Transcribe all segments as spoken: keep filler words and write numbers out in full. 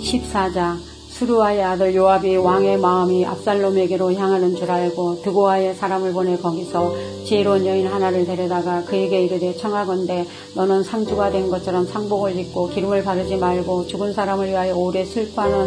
십사 장. 스루아의 아들 요압이 왕의 마음이 압살롬에게로 향하는 줄 알고 드고아의 사람을 보내 거기서 지혜로운 여인 하나를 데려다가 그에게 이르되 청하건대 너는 상주가 된 것처럼 상복을 입고 기름을 바르지 말고 죽은 사람을 위하여 오래 슬퍼하는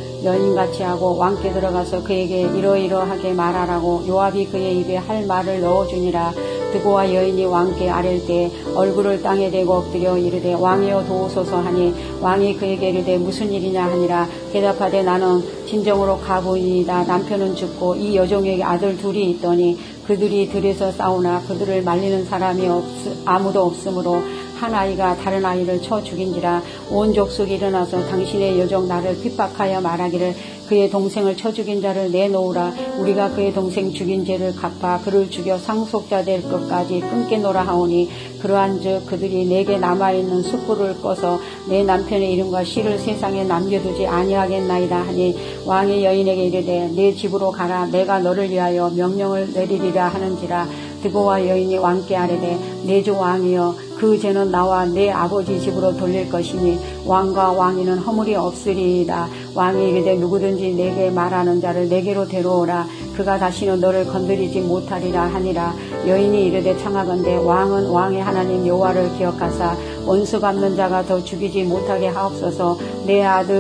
여인같이 하고 왕께 들어가서 그에게 이러이러하게 말하라고 요압이 그의 입에 할 말을 넣어주니라. 드고와 여인이 왕께 아랠 때 얼굴을 땅에 대고 엎드려 이르되 왕이여 도우소서 하니 왕이 그에게 이르되 무슨 일이냐 하니라. 대답하되 나는 진정으로 가부이다. 남편은 죽고 이 여종에게 아들 둘이 있더니 그들이 들에서 싸우나 그들을 말리는 사람이 없, 아무도 없으므로 한 아이가 다른 아이를 쳐 죽인지라. 온 족속이 일어나서 당신의 여종 나를 핍박하여 말하기를 그의 동생을 쳐 죽인 자를 내놓으라. 우리가 그의 동생 죽인 죄를 갚아 그를 죽여 상속자 될 것까지 끊겠노라 하오니 그러한즉 그들이 내게 남아있는 숯불을 꺼서 내 남편의 이름과 시를 세상에 남겨두지 아니하겠나이다 하니 왕이 여인에게 이르되 내 집으로 가라. 내가 너를 위하여 명령을 내리리라 하는지라. 드고와 여인이 왕께 아뢰되 내 주 왕이여 그 죄는 나와 내 아버지 집으로 돌릴 것이니 왕과 왕위는 허물이 없으리이다. 왕이 이르되 누구든지 내게 말하는 자를 내게로 데려오라. 그가 다시는 너를 건드리지 못하리라 하니라. 여인이 이르되 청하건대 왕은 왕의 하나님 여호와를 기억하사 원수 갚는 자가 더 죽이지 못하게 하옵소서. 내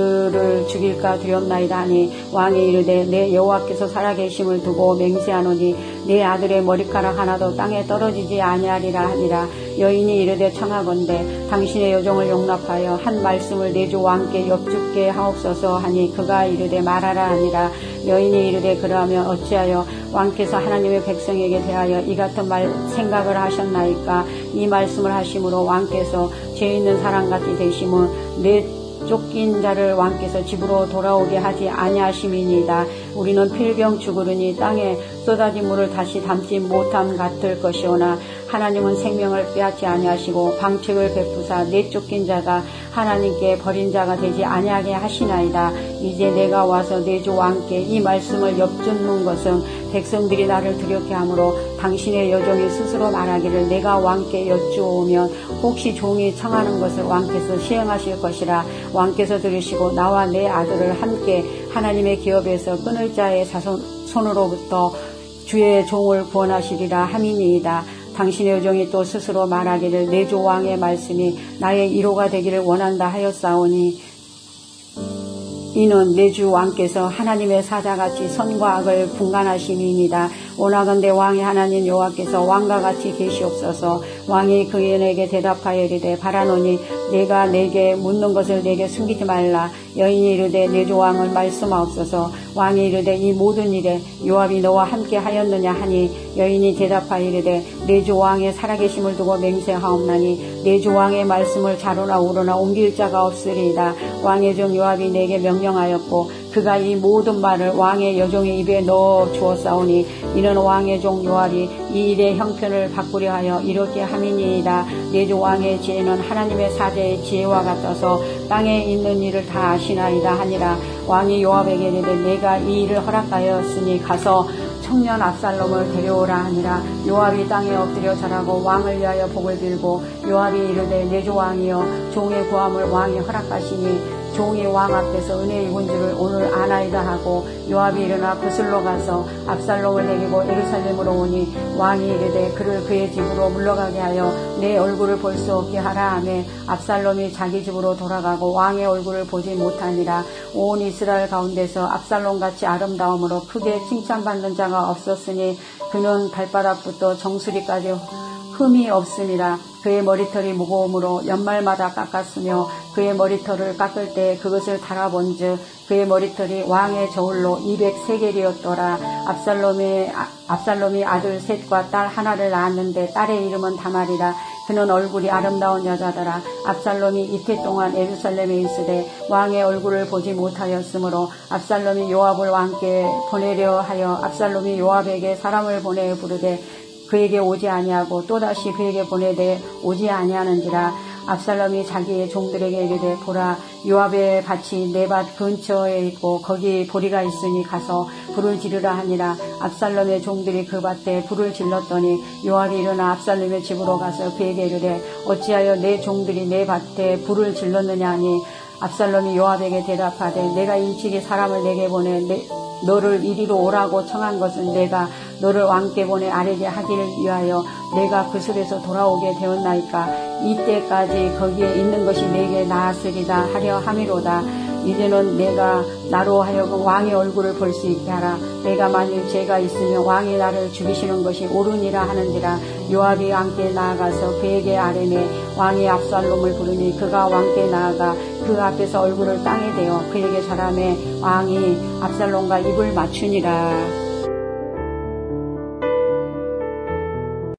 아들을 죽일까 두렵나이다 하니 왕이 이르되 내 여호와께서 살아계심을 두고 맹세하노니 내 아들의 머리카락 하나도 땅에 떨어지지 아니하리라 하니라. 여인이 이르되 청하건대 당신의 여종을 용납하여 한 말씀을 내 주 왕께 여쭙게 하옵소서 하니 그가 이르되 말하라 하니라. 여인이 이르되 그러하면 어찌하여 왕께서 하나님의 백성에게 대하여 이 같은 말 생각을 하셨나이까. 이 말씀을 하심으로 왕께서 죄 있는 사람같이 되심은 내 쫓긴 자를 왕께서 집으로 돌아오게 하지 아니하심이니이다. 우리는 필경 죽으리니 땅에 쏟아진 물을 다시 담지 못함 같을 것이오나 하나님은 생명을 빼앗지 아니하시고 방책을 베푸사 내쫓긴 자가 하나님께 버린 자가 되지 아니하게 하시나이다. 이제 내가 와서 내 주 왕께 이 말씀을 엿듣는 것은 백성들이 나를 두렵게 하므로 당신의 여종이 스스로 말하기를 내가 왕께 여쭈오면 혹시 종이 청하는 것을 왕께서 시행하실 것이라. 왕께서 들으시고 나와 내 아들을 함께 하나님의 기업에서 끊을 자의 자손, 손으로부터 주의 종을 구원하시리라 함이니이다. 당신의 여종이 또 스스로 말하기를 내 주 왕의 말씀이 나의 위로가 되기를 원한다 하였사오니 이는 내 주 왕께서 하나님의 사자같이 선과 악을 분간하심이니이다. 원하건대 왕의 하나님 여호와께서 왕과 같이 계시옵소서. 왕이 그에게 대답하여 이르되 바라노니 내가 내게 묻는 것을 내게 숨기지 말라. 여인이 이르되 내 주 왕을 말씀하옵소서. 왕이 이르되 이 모든 일에 요압이 너와 함께 하였느냐 하니 여인이 대답하여 이르되 내 주 왕의 살아계심을 두고 맹세하옵나니 내 주 왕의 말씀을 좌로나 우로나 옮길 자가 없으리이다. 왕의 종 요압이 내게 명령하였고 그가 이 모든 말을 왕의 여종의 입에 넣어 주었사오니 이는 왕의 종 요압이 이 일의 형편을 바꾸려 하여 이렇게 함이니이다. 내 주 왕의 지혜는 하나님의 사자의 지혜와 같아서 땅에 있는 일을 다 아시나이다 하니라. 왕이 요압에게 이르되 내가 이 일을 허락하였으니 가서 청년 압살롬을 데려오라 하니라. 요압이 땅에 엎드려 절하고 왕을 위하여 복을 빌고 요압이 이르되 내 주 왕이여 종의 구함을 왕이 허락하시니 종이 왕 앞에서 은혜 입은 줄을 오늘 아나이다 하고 요압이 일어나 구슬로 가서 압살롬을 데리고 예루살렘으로 오니 왕이 이르되 그를 그의 집으로 물러가게 하여 내 얼굴을 볼 수 없게 하라 하매 압살롬이 자기 집으로 돌아가고 왕의 얼굴을 보지 못하니라. 온 이스라엘 가운데서 압살롬같이 아름다움으로 크게 칭찬받는 자가 없었으니 그는 발바닥부터 정수리까지 흠이 없음이라. 그의 머리털이 무거움으로 연말마다 깎았으며 그의 머리털을 깎을 때 그것을 달아본즉 그의 머리털이 왕의 저울로 이백세 겔이었더라. 압살롬이, 압살롬이 아들 셋과 딸 하나를 낳았는데 딸의 이름은 다말이라. 그는 얼굴이 아름다운 여자더라. 압살롬이 이태 동안 예루살렘에 있으되 왕의 얼굴을 보지 못하였으므로 압살롬이 요압을 왕께 보내려 하여 압살롬이 요압에게 사람을 보내 부르되 그에게 오지 아니하고 또다시 그에게 보내되 오지 아니하는지라. 압살롬이 자기의 종들에게 이르되 보라 요압의 밭이 내 밭 근처에 있고 거기 보리가 있으니 가서 불을 지르라 하니라. 압살롬의 종들이 그 밭에 불을 질렀더니 요압이 일어나 압살롬의 집으로 가서 그에게 이르되 어찌하여 내 종들이 내 밭에 불을 질렀느냐 하니 압살롬이 요압에게 대답하되 내가 일찍이 사람을 내게 보내 내, 너를 이리로 오라고 청한 것은 내가 너를 왕께 보내 아뢰게 하기를 위하여 내가 그 술에서 돌아오게 되었나이까. 이때까지 거기에 있는 것이 내게 나았으리다 하려 함이로다. 이제는 내가 나로 하여금 왕의 얼굴을 볼 수 있게 하라. 내가 만일 죄가 있으면 왕이 나를 죽이시는 것이 옳으니라 하는지라. 요압이 왕께 나아가서 그에게 아뢰매 왕이 압살롬을 부르니 그가 왕께 나아가 그 앞에서 얼굴을 땅에 대어 그에게 절하매 왕이 압살롬과 입을 맞추니라.